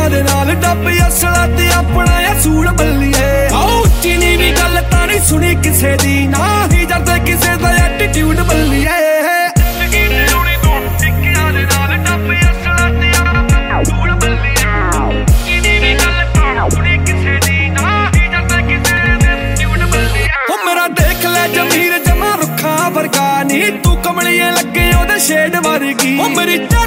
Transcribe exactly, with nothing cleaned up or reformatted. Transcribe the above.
दे नाल डब असला ते अपना असूल बल्लिए। उच्ची नीवी गल तां नहीं सुनी किसे दी, ना ही जरदे किसे दा एटीट्यूड बल्लिए। मेरा देख ले जमीर जमा रुखा वर्गा नी, तू कमलिए लगे ओदे शेड वर्गी। मेरी